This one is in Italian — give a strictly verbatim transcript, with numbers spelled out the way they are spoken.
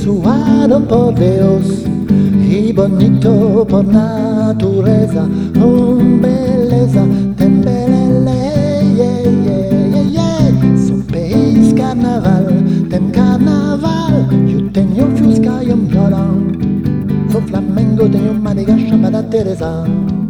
suado por Dios y bonito por naturaleza, con belleza, tembelele, yeah, yeah, yeah, yeah. Son país carnaval, tem carnaval, yo tengo fiusca y un violón, son flamengo, tengo maniga, chamada Teresa.